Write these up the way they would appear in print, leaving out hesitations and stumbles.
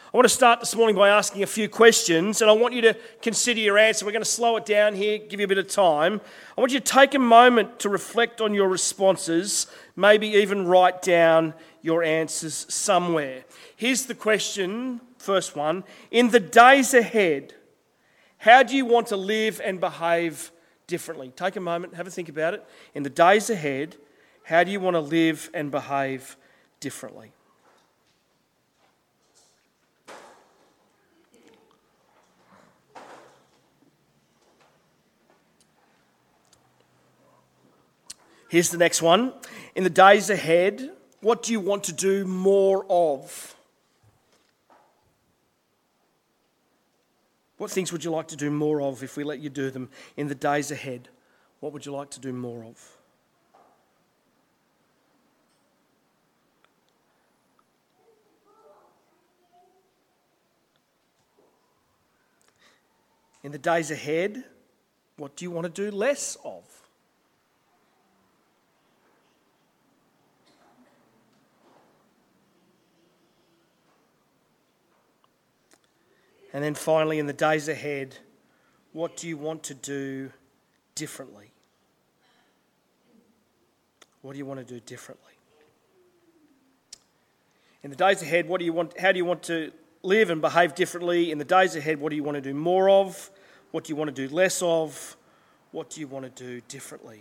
I want to start this morning by asking a few questions, and I want you to consider your answer. We're going to slow it down here, give you a bit of time. I want you to take a moment to reflect on your responses, maybe even write down your answers somewhere. Here's the question, first one. In the days ahead, how do you want to live and behave differently? Take a moment, have a think about it. In the days ahead, how do you want to live and behave differently? Here's the next one. In the days ahead, what do you want to do more of? What things would you like to do more of if we let you do them in the days ahead? What would you like to do more of? In the days ahead, what do you want to do less of? And then finally, in the days ahead, what do you want to do differently? What do you want to do differently? In the days ahead, how do you want to live and behave differently? In the days ahead, what do you want to do more of? What do you want to do less of? What do you want to do differently?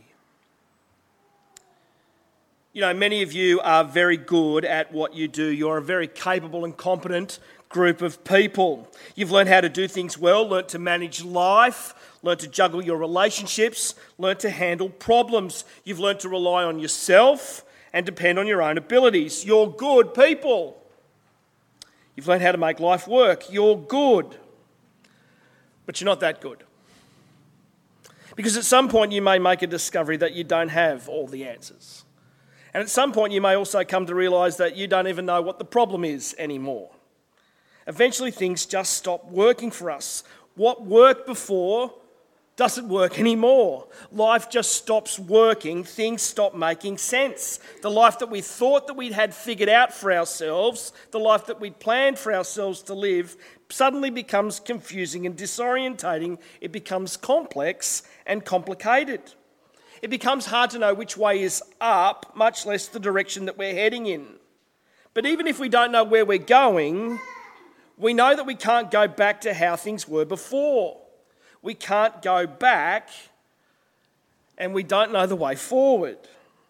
You know, many of you are very good at what you do. You're a very capable and competent group of people. You've learned how to do things well, learned to manage life, learned to juggle your relationships, learned to handle problems. You've learned to rely on yourself and depend on your own abilities. You're good people. You've learned how to make life work. You're good. But you're not that good. Because at some point you may make a discovery that you don't have all the answers. And at some point you may also come to realise that you don't even know what the problem is anymore. Eventually things just stop working for us. What worked before doesn't work anymore. Life just stops working. Things stop making sense. The life that we thought that we'd had figured out for ourselves, the life that we'd planned for ourselves to live, suddenly becomes confusing and disorientating. It becomes complex and complicated. It becomes hard to know which way is up, much less the direction that we're heading in. But even if we don't know where we're going, we know that we can't go back to how things were before. We can't go back, and we don't know the way forward.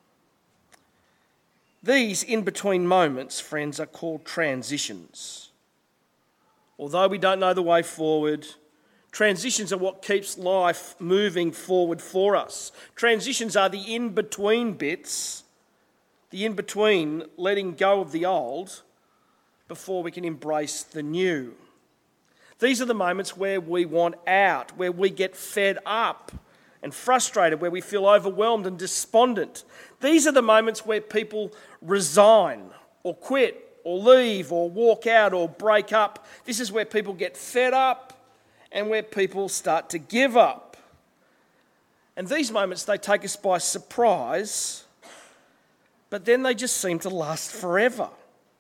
These in-between moments, friends, are called transitions. Although we don't know the way forward, transitions are what keeps life moving forward for us. Transitions are the in-between bits, the in-between letting go of the old before we can embrace the new. These are the moments where we want out, where we get fed up and frustrated, where we feel overwhelmed and despondent. These are the moments where people resign or quit or leave or walk out or break up. This is where people get fed up and where people start to give up. And these moments, they take us by surprise, but then they just seem to last forever.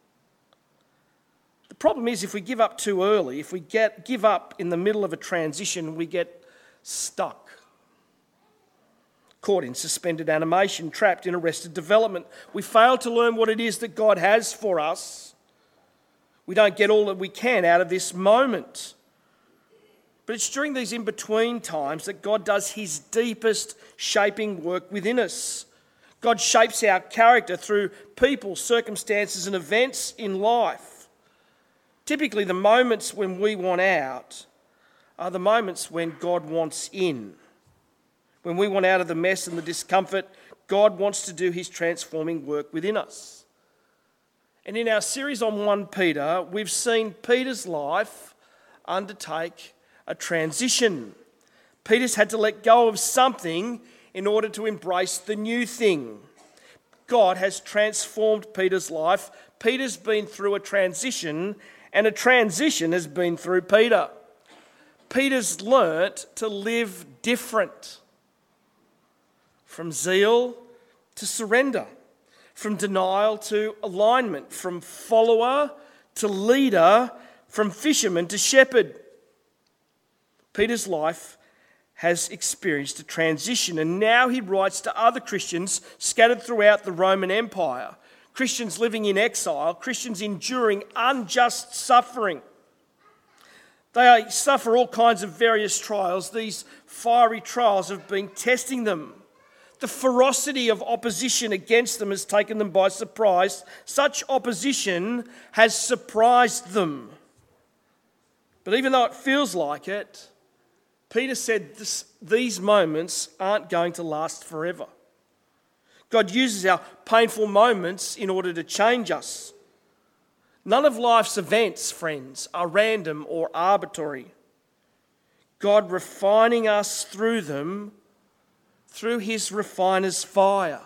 The problem is if we give up too early, if we give up in the middle of a transition, we get stuck. Caught in suspended animation, trapped in arrested development. We fail to learn what it is that God has for us. We don't get all that we can out of this moment. But it's during these in-between times that God does his deepest shaping work within us. God shapes our character through people, circumstances and events in life. Typically, the moments when we want out are the moments when God wants in. When we want out of the mess and the discomfort, God wants to do his transforming work within us. And in our series on 1 Peter, we've seen Peter's life undertake a transition. Peter's had to let go of something in order to embrace the new thing. God has transformed Peter's life. Peter's been through a transition, and a transition has been through Peter. Peter's learnt to live different. From zeal to surrender. From denial to alignment. From follower to leader. from fisherman to shepherd. Peter's life has experienced a transition, and now he writes to other Christians scattered throughout the Roman Empire. Christians living in exile, Christians enduring unjust suffering. They suffer all kinds of various trials. These fiery trials have been testing them. The ferocity of opposition against them has taken them by surprise. Such opposition has surprised them. But even though it feels like it, Peter said these moments aren't going to last forever. God uses our painful moments in order to change us. None of life's events, friends, are random or arbitrary. God refining us through them, through his refiner's fire.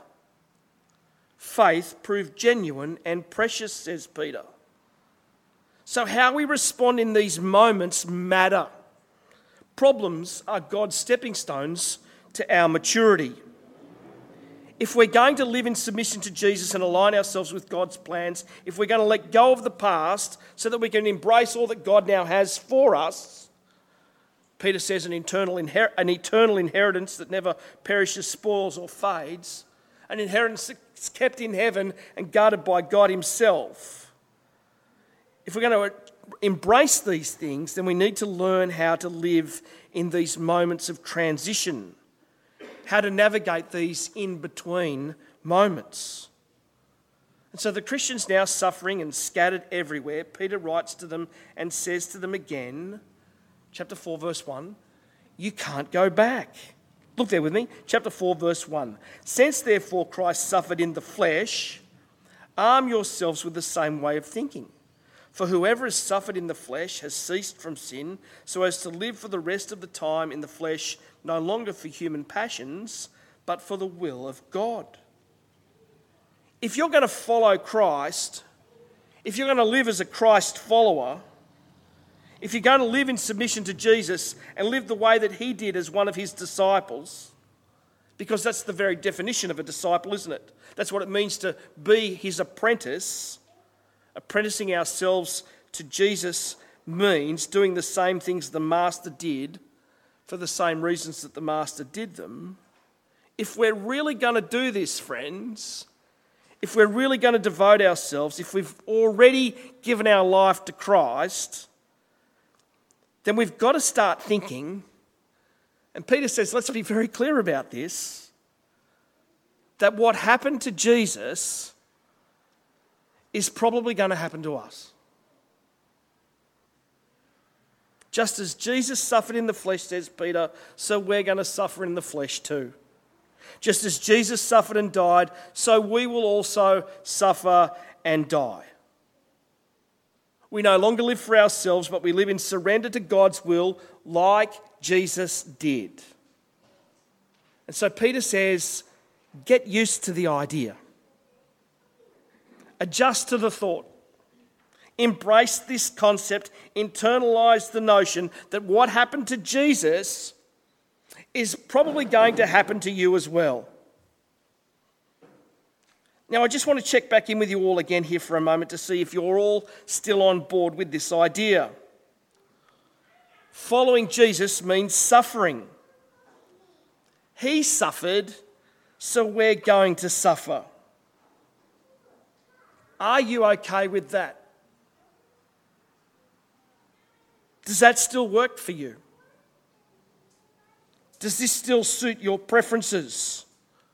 Faith proved genuine and precious, says Peter. So how we respond in these moments matter. Problems are God's stepping stones to our maturity. If we're going to live in submission to Jesus and align ourselves with God's plans, if we're going to let go of the past so that we can embrace all that God now has for us, Peter says an eternal inheritance that never perishes, spoils or fades, an inheritance that's kept in heaven and guarded by God himself. If we're going to embrace these things, then we need to learn how to live in these moments of transition, how to navigate these in-between moments. And so the Christians now suffering and scattered everywhere, Peter writes to them and says to them again, chapter 4, verse 1, you can't go back. Look there with me, chapter 4, verse 1. Since therefore Christ suffered in the flesh, arm yourselves with the same way of thinking. For whoever has suffered in the flesh has ceased from sin, so as to live for the rest of the time in the flesh, no longer for human passions, but for the will of God. If you're going to follow Christ, if you're going to live as a Christ follower, if you're going to live in submission to Jesus and live the way that he did as one of his disciples, because that's the very definition of a disciple, isn't it? That's what it means to be his apprentice. Apprenticing ourselves to Jesus means doing the same things the Master did for the same reasons that the Master did them. If we're really going to do this, friends, if we're really going to devote ourselves, if we've already given our life to Christ, then we've got to start thinking, and Peter says, let's be very clear about this, that what happened to Jesus is probably going to happen to us. Just as Jesus suffered in the flesh, says Peter, so we're going to suffer in the flesh too. Just as Jesus suffered and died, so we will also suffer and die. We no longer live for ourselves, but we live in surrender to God's will like Jesus did. And so Peter says, get used to the idea. Adjust to the thought. Embrace this concept. Internalize the notion that what happened to Jesus is probably going to happen to you as well. Now, I just want to check back in with you all again here for a moment to see if you're all still on board with this idea. Following Jesus means suffering. He suffered, so we're going to suffer. Are you okay with that? Does that still work for you? Does this still suit your preferences?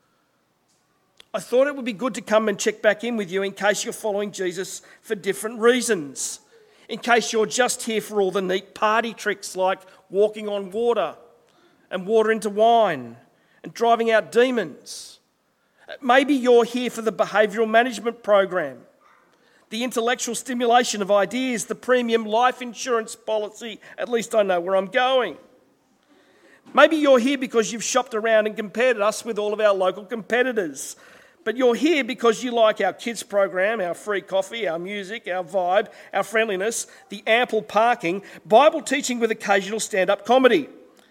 I thought it would be good to come and check back in with you in case you're following Jesus for different reasons. In case you're just here for all the neat party tricks like walking on water and water into wine and driving out demons. Maybe you're here for the behavioural management program, the intellectual stimulation of ideas, the premium life insurance policy. At least I know where I'm going. Maybe you're here because you've shopped around and compared us with all of our local competitors. But you're here because you like our kids program, our free coffee, our music, our vibe, our friendliness, the ample parking, Bible teaching with occasional stand-up comedy.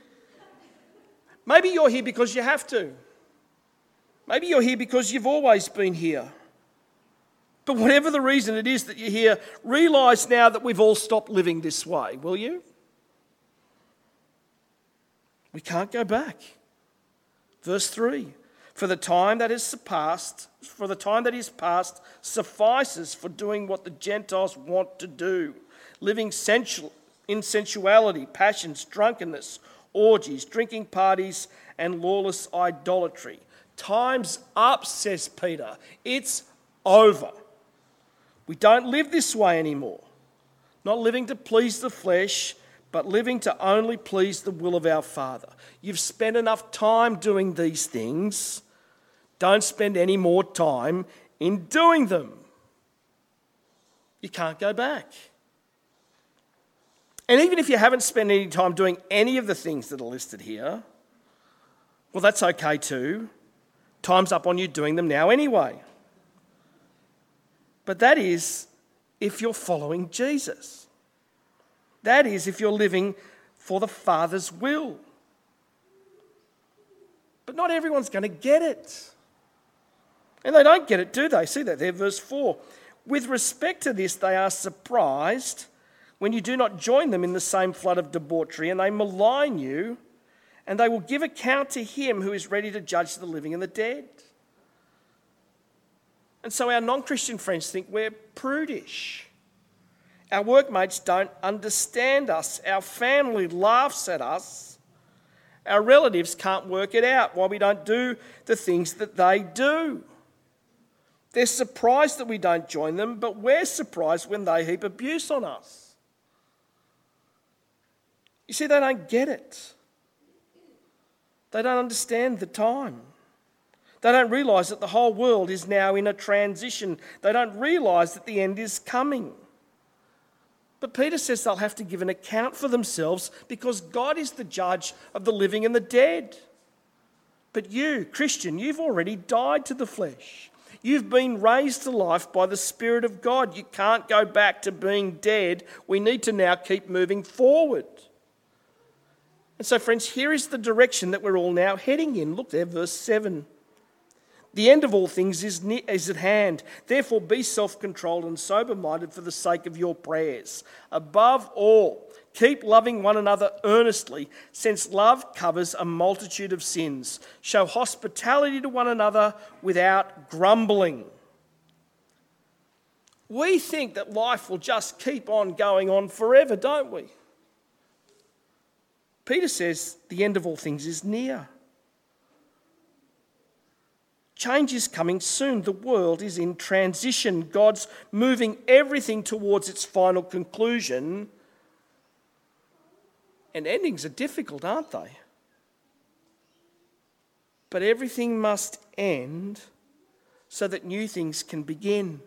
Maybe you're here because you have to. Maybe you're here because you've always been here. But whatever the reason it is that you're here, realise now that we've all stopped living this way, will you? We can't go back. Verse 3, for the time that is past suffices for doing what the Gentiles want to do, living in sensuality, passions, drunkenness, orgies, drinking parties, and lawless idolatry. Time's up, says Peter. It's over. We don't live this way anymore. Not living to please the flesh, but living to only please the will of our Father. You've spent enough time doing these things. Don't spend any more time in doing them. You can't go back. And even if you haven't spent any time doing any of the things that are listed here, well, that's okay too. Time's up on you doing them now anyway. But that is if you're following Jesus. That is if you're living for the Father's will. But not everyone's going to get it. And they don't get it, do they? See that there, verse 4. With respect to this, they are surprised when you do not join them in the same flood of debauchery, and they malign you, and they will give account to him who is ready to judge the living and the dead. And so our non-Christian friends think we're prudish. Our workmates don't understand us. Our family laughs at us. Our relatives can't work it out why we don't do the things that they do. They're surprised that we don't join them, but we're surprised when they heap abuse on us. You see, they don't get it. They don't understand the time. They don't realise that the whole world is now in a transition. They don't realise that the end is coming. But Peter says they'll have to give an account for themselves because God is the judge of the living and the dead. But you, Christian, you've already died to the flesh. You've been raised to life by the Spirit of God. You can't go back to being dead. We need to now keep moving forward. And so, friends, here is the direction that we're all now heading in. Look there, verse 7. The end of all things is at hand. Therefore, be self-controlled and sober-minded for the sake of your prayers. Above all, keep loving one another earnestly, since love covers a multitude of sins. Show hospitality to one another without grumbling. We think that life will just keep on going on forever, don't we? Peter says the end of all things is near. Change is coming soon. The world is in transition. God's moving everything towards its final conclusion. And endings are difficult, aren't they? But everything must end so that new things can begin.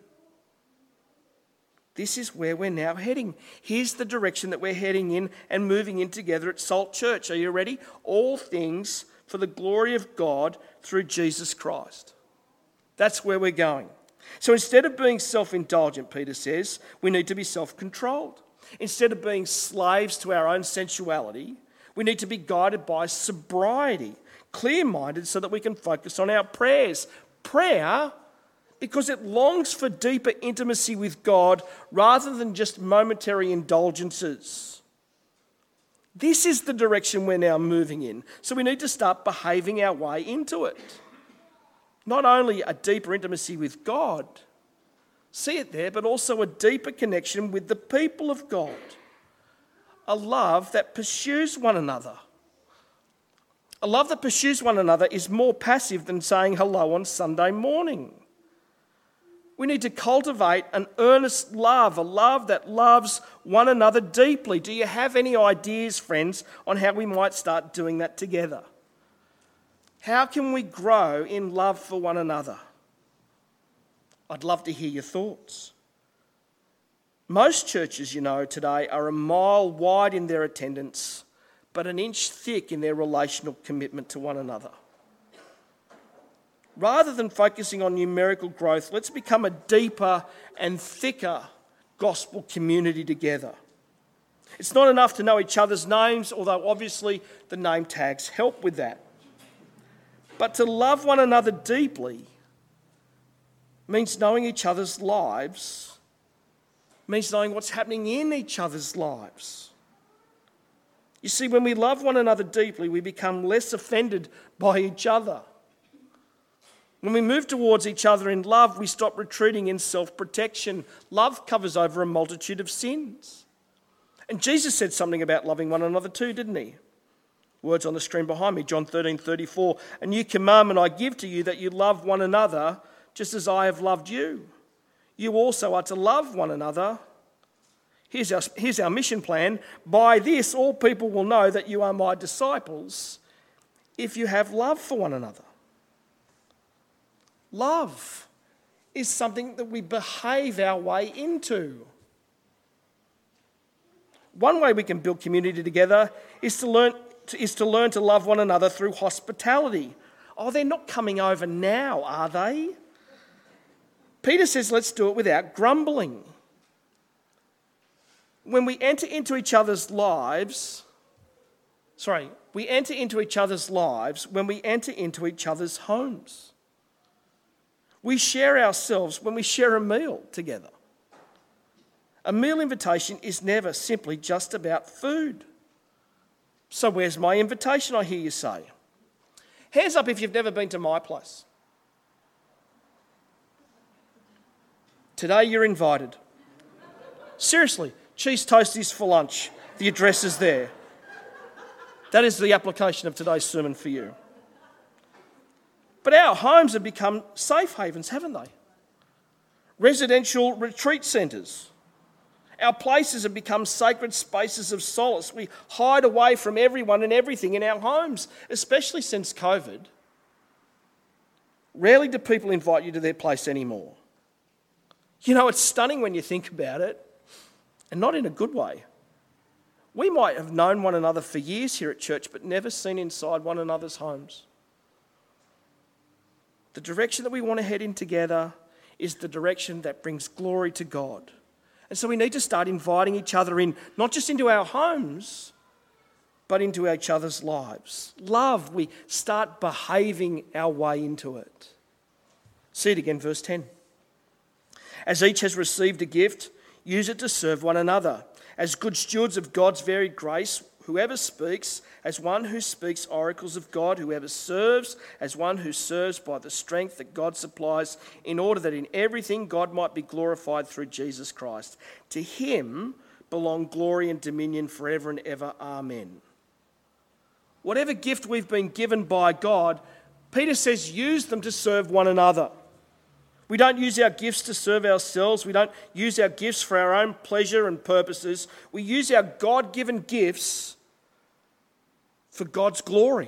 This is where we're now heading. Here's the direction that we're heading in and moving in together at Salt Church. Are you ready? All things for the glory of God through Jesus Christ. That's where we're going. So instead of being self-indulgent, Peter says, we need to be self-controlled. Instead of being slaves to our own sensuality, we need to be guided by sobriety, clear-minded so that we can focus on our prayers. Prayer, because it longs for deeper intimacy with God rather than just momentary indulgences. This is the direction we're now moving in. So we need to start behaving our way into it. Not only a deeper intimacy with God, see it there, but also a deeper connection with the people of God. A love that pursues one another. A love that pursues one another is more passive than saying hello on Sunday morning. We need to cultivate an earnest love, a love that loves one another deeply. Do you have any ideas, friends, on how we might start doing that together? How can we grow in love for one another? I'd love to hear your thoughts. Most churches, you know, today are a mile wide in their attendance, but an inch thick in their relational commitment to one another. Rather than focusing on numerical growth, let's become a deeper and thicker gospel community together. It's not enough to know each other's names, although obviously the name tags help with that. But to love one another deeply means knowing each other's lives, means knowing what's happening in each other's lives. You see, when we love one another deeply, we become less offended by each other. When we move towards each other in love, we stop retreating in self-protection. Love covers over a multitude of sins. And Jesus said something about loving one another too, didn't he? Words on the screen behind me, John 13:34. A new commandment I give to you, that you love one another just as I have loved you. You also are to love one another. Here's our mission plan. By this, all people will know that you are my disciples, if you have love for one another. Love is something that we behave our way into. One way we can build community together is to learn to love one another through hospitality. Oh, they're not coming over now, are they? Peter says, let's do it without grumbling. When we enter into each other's lives, we enter into each other's lives when we enter into each other's homes. We share ourselves when we share a meal together. A meal invitation is never simply just about food. So where's my invitation, I hear you say? Hands up if you've never been to my place. Today you're invited. Seriously, cheese toasties for lunch. The address is there. That is the application of today's sermon for you. But our homes have become safe havens, haven't they? Residential retreat centres. Our places have become sacred spaces of solace. We hide away from everyone and everything in our homes, especially since COVID. Rarely do people invite you to their place anymore. You know, it's stunning when you think about it, and not in a good way. We might have known one another for years here at church, but never seen inside one another's homes. The direction that we want to head in together is the direction that brings glory to God. And so we need to start inviting each other in, not just into our homes, but into each other's lives. Love, we start behaving our way into it. See it again, verse 10. As each has received a gift, use it to serve one another. As good stewards of God's varied grace, whoever speaks, as one who speaks oracles of God, whoever serves, as one who serves by the strength that God supplies, in order that in everything God might be glorified through Jesus Christ. To him belong glory and dominion forever and ever. Amen. Whatever gift we've been given by God, Peter says use them to serve one another. We don't use our gifts to serve ourselves. We don't use our gifts for our own pleasure and purposes. We use our God-given gifts for God's glory.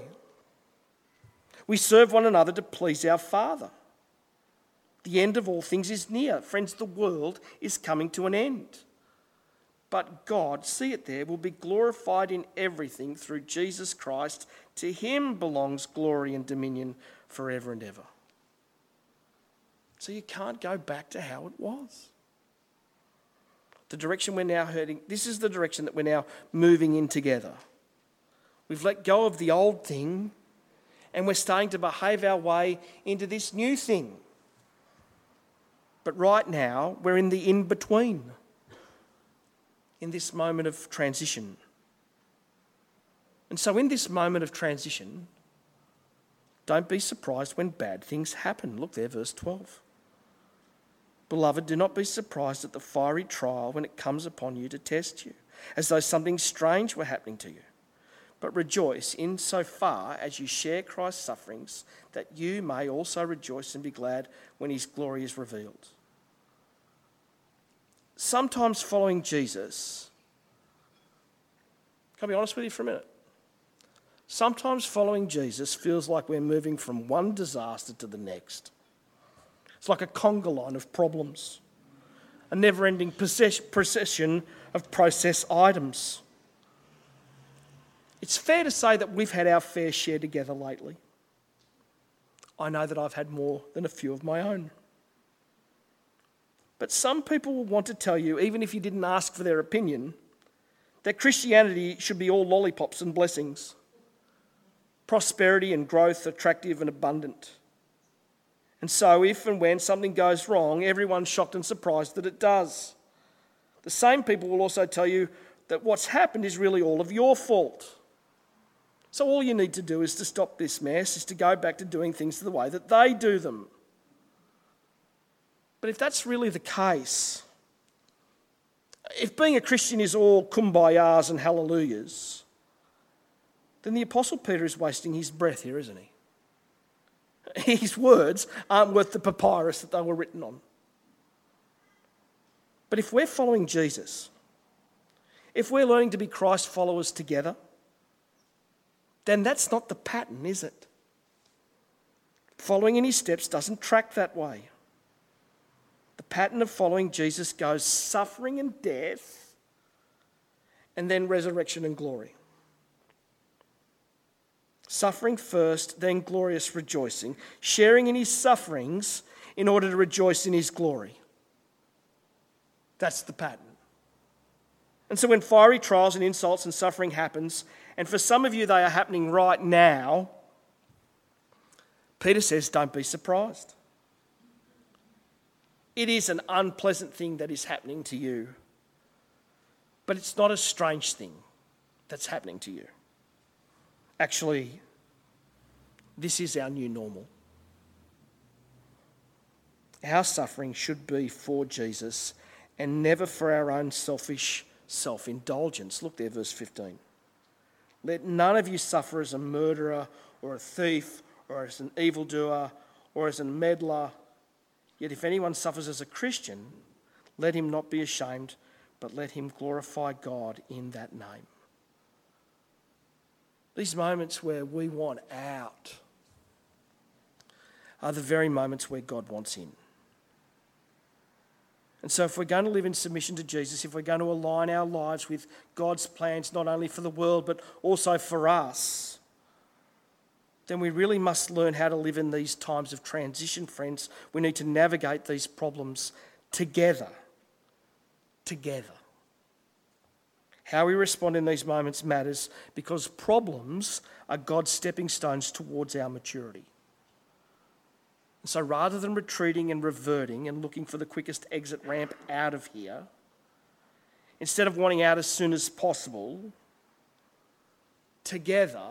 We serve one another to please our Father. The end of all things is near. Friends, the world is coming to an end. But God, see it there, will be glorified in everything through Jesus Christ. To him belongs glory and dominion forever and ever. So you can't go back to how it was. The direction we're now heading, this is the direction that we're now moving in together. We've let go of the old thing and we're starting to behave our way into this new thing. But right now, we're in the in-between, in this moment of transition. And so in this moment of transition, don't be surprised when bad things happen. Look there, verse 12. Beloved, do not be surprised at the fiery trial when it comes upon you to test you, as though something strange were happening to you. But rejoice insofar as you share Christ's sufferings, that you may also rejoice and be glad when his glory is revealed. Sometimes following Jesus, can I be honest with you for a minute? Sometimes following Jesus feels like we're moving from one disaster to the next. It's like a conga line of problems, a never-ending procession of process items. It's fair to say that we've had our fair share together lately. I know that I've had more than a few of my own. But some people will want to tell you, even if you didn't ask for their opinion, that Christianity should be all lollipops and blessings, prosperity and growth, attractive and abundant. And so if and when something goes wrong, everyone's shocked and surprised that it does. The same people will also tell you that what's happened is really all of your fault. So all you need to do is to stop this mess, is to go back to doing things the way that they do them. But if that's really the case, if being a Christian is all kumbayas and hallelujahs, then the Apostle Peter is wasting his breath here, isn't he? His words aren't worth the papyrus that they were written on. But if we're following Jesus, if we're learning to be Christ followers together, then that's not the pattern, is it? Following in his steps doesn't track that way. The pattern of following Jesus goes suffering and death, and then resurrection and glory. Suffering first, then glorious rejoicing. Sharing in his sufferings in order to rejoice in his glory. That's the pattern. And so when fiery trials and insults and suffering happens, and for some of you they are happening right now, Peter says, don't be surprised. It is an unpleasant thing that is happening to you, but it's not a strange thing that's happening to you. Actually, this is our new normal. Our suffering should be for Jesus and never for our own selfish self-indulgence. Look there, verse 15. Let none of you suffer as a murderer or a thief or as an evildoer or as a meddler. Yet if anyone suffers as a Christian, let him not be ashamed, but let him glorify God in that name. These moments where we want out are the very moments where God wants in. And so if we're going to live in submission to Jesus, if we're going to align our lives with God's plans, not only for the world, but also for us, then we really must learn how to live in these times of transition, friends. We need to navigate these problems together. Together. How we respond in these moments matters because problems are God's stepping stones towards our maturity. So rather than retreating and reverting and looking for the quickest exit ramp out of here, instead of wanting out as soon as possible, together,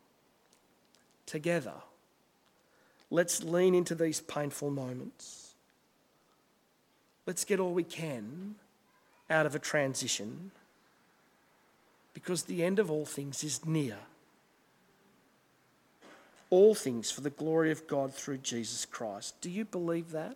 let's lean into these painful moments. Let's get all we can out of a transition because the end of all things is near. All things for the glory of God through Jesus Christ. Do you believe that?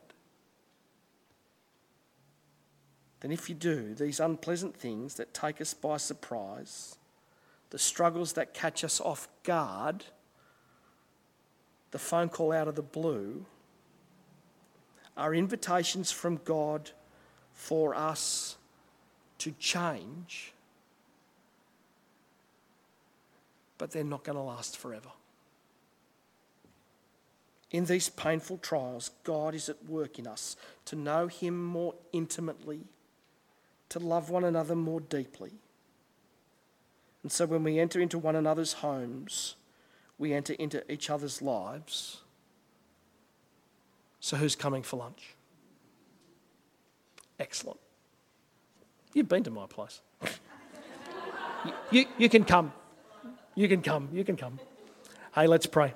Then if you do, these unpleasant things that take us by surprise, the struggles that catch us off guard, the phone call out of the blue, are invitations from God for us to change, but they're not going to last forever. In these painful trials, God is at work in us to know him more intimately, to love one another more deeply. And so when we enter into one another's homes, we enter into each other's lives. So who's coming for lunch? Excellent. You've been to my place. You can come. You can come. Hey, let's pray.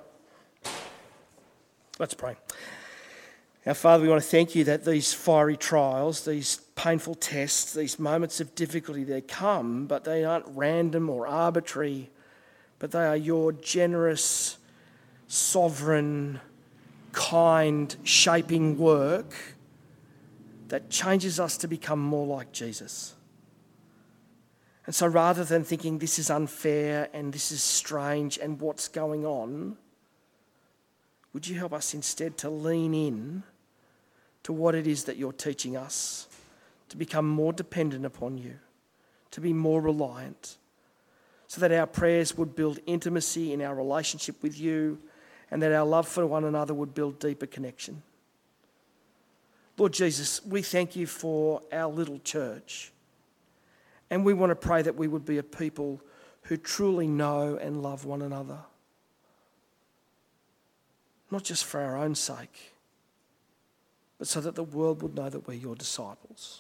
Let's pray. Our Father, we want to thank you that these fiery trials, these painful tests, these moments of difficulty, they come, but they aren't random or arbitrary, but they are your generous, sovereign, kind, shaping work that changes us to become more like Jesus. And so rather than thinking this is unfair and this is strange and what's going on, would you help us instead to lean in to what it is that you're teaching us, to become more dependent upon you, to be more reliant, so that our prayers would build intimacy in our relationship with you and that our love for one another would build deeper connection. Lord Jesus, we thank you for our little church, and we want to pray that we would be a people who truly know and love one another. Not just for our own sake, but so that the world would know that we're your disciples.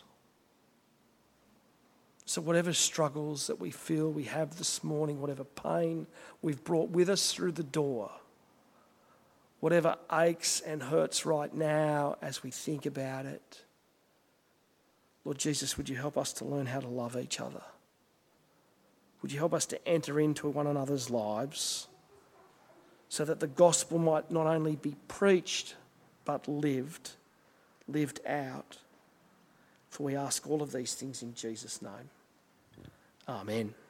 So whatever struggles that we feel we have this morning, whatever pain we've brought with us through the door, whatever aches and hurts right now as we think about it, Lord Jesus, would you help us to learn how to love each other? Would you help us to enter into one another's lives so that the gospel might not only be preached but lived out? For we ask all of these things in Jesus' name. Amen.